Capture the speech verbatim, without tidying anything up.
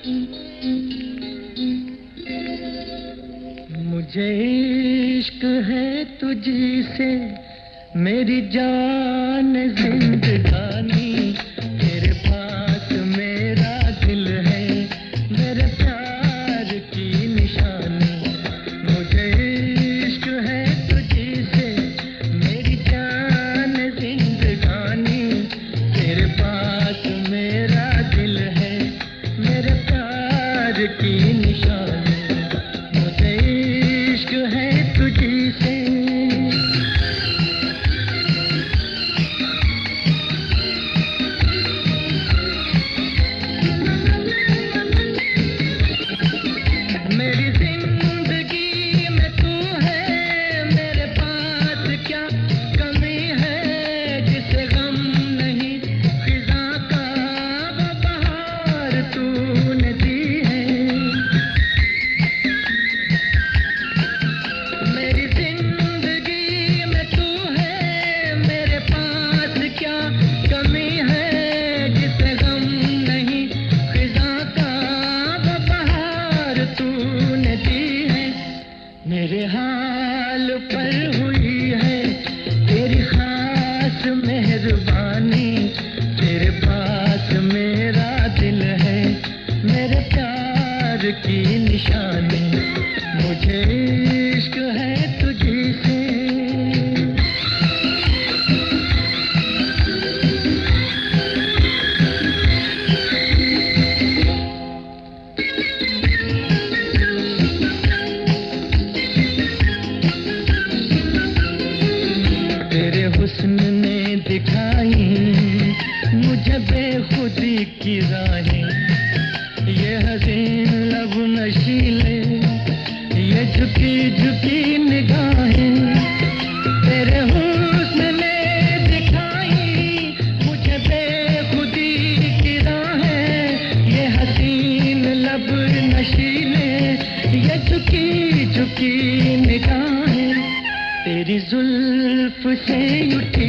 मुझे इश्क है तुझी से मेरी जान जिंदगानी, तेरे पास मेरा दिल है मेरे प्यार की निशानी। मुझे इश्क है तुझी से मेरी जान जिंदगानी, तेरे पास मेरा दिल है मेरे प्यार की निशानी। मुझे इश्क है तुझी से। मेरी जिंदगी में तू है, मेरे पास क्या कमी है जिसे गम नहीं फिजा का वो बहार तूने दी है। मेरी जिंदगी में तू है, मेरे पास क्या कमी है जिसे गम नहीं फिजा का वो बहार तूने दी है। मेरे हाल पर हुई है तेरी खास मेहरबानी, तेरे पास मेरा दिल है मेरे प्यार की निशानी। मुझे इश्क है तुझी से। तेरे हुस्न ने दिखाई मुझे बेखुदी की राहें, ये हसीन लब नशीले, ये झुकी झुकी निगाहें। तेरे हुस्न ने दिखाई मुझे बेखुदी की राहें, ये हसीन लब नशीले, ये झुकी झुकी निगाहें। तेरी जुल्फ से उठी